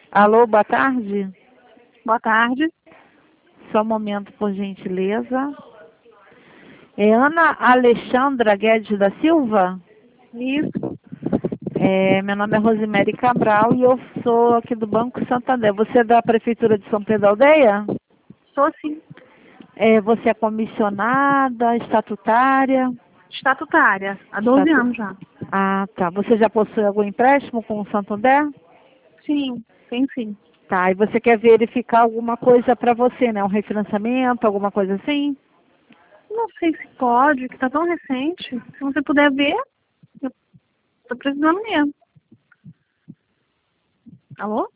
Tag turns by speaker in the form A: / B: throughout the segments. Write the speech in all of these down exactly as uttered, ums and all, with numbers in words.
A: Alô, boa tarde.
B: Boa tarde.
A: Só um momento, por gentileza. É Ana Alexandra Guedes da Silva?
B: Isso.
A: É, meu nome é Rosemary Cabral e eu sou aqui do Banco Santander. Você é da Prefeitura de São Pedro da Aldeia?
B: Sou sim.
A: É, você é comissionada, estatutária?
B: Estatutária. Há doze
A: Estatu...
B: anos já.
A: Ah, tá. Você já possui algum empréstimo com o Santander?
B: Sim, tem sim.
A: Tá, e você quer verificar alguma coisa para você, né? Um refinanciamento, alguma coisa assim?
B: Não sei se pode, que tá tão recente. Se você puder ver, eu tô precisando mesmo. Alô?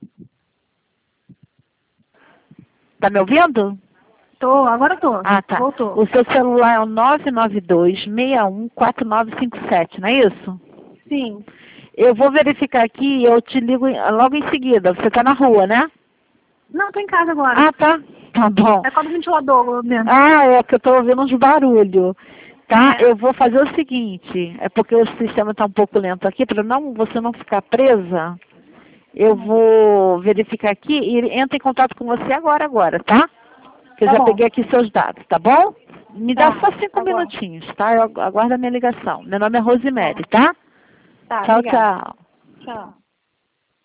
A: Tá me ouvindo?
B: Tô, agora tô.
A: Ah, tá.
B: Voltou.
A: O seu celular é o nove nove dois, seis um, quatro nove cinco sete, não é isso?
B: Sim.
A: Eu vou verificar aqui e eu te ligo em- logo em seguida. Você tá na rua, né?
B: Não, tô em casa agora.
A: Ah, tá. Tá bom.
B: É quando o ventilador dentro.
A: Ah, é que eu tô ouvindo uns barulhos. Tá?
B: É.
A: Eu vou fazer o seguinte, é porque o sistema está um pouco lento aqui, para não, você não ficar presa, eu vou verificar aqui e entro em contato com você agora, agora, tá? Que eu
B: Tá
A: já
B: bom.
A: peguei aqui seus dados, tá bom? Me dá
B: Tá.
A: só cinco
B: Agora.
A: minutinhos, tá? Eu aguardo a minha ligação. Meu nome é Rosemary, tá?
B: Tá,
A: Tchau,
B: obrigada.
A: tchau.
B: Tchau.